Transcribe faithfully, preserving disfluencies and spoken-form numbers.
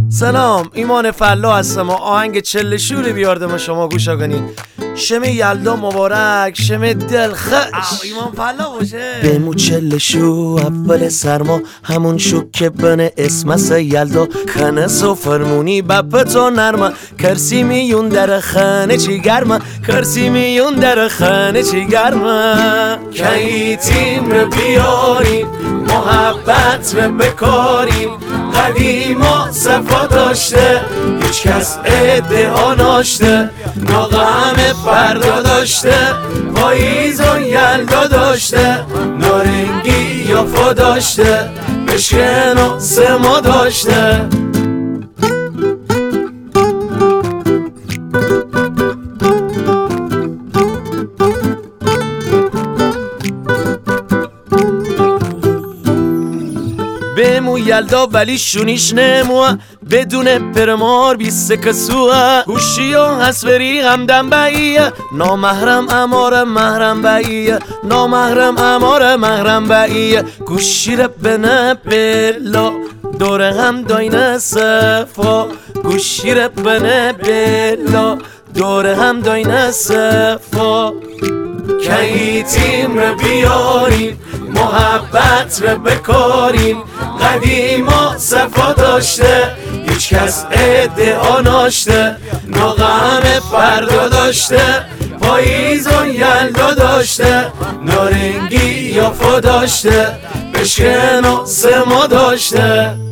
سلام، ایمان فلا هستم و آهنگ چله شوری بیاردم و شما گوش کنین. شمه یلدا مبارک، شمه دلخش ایمان فلا باشه. بمو چله شو اول سرما، همون شو که بنه اسمس یلدا کنس و فرمونی بپتا نرمه، کرسی میون در خانه چی گرمه، کرسی میون در خانه چی گرمه. کی تیم رو بیاریم، محبت رو بکاریم، قدیما صفا داشته هیچ کس ادعا ناشته، ناغم فردا داشته پاییز و یلدا داشته، نارنگی یافا داشته بشکن و سما داشته. بمو یلدا ولی شونیش نموه، بدون پرمار بیسته کسوه، هوشی و حسوری غمدن باییه، نامحرم امار محرم باییه، نامحرم امار محرم باییه. گوشی رو بنه بلا دوره هم داینه صفا، گوشی رو بنه بلا دوره هم داینه صفا. کی تیم رو بیاریم، محبت رو بکاریم، قدیما صفا داشته هیچ کس ادعا ناشته، ناغم فردا داشته پاییز و یلدا داشته، نارنگی یافا داشته بشکن و سما داشته.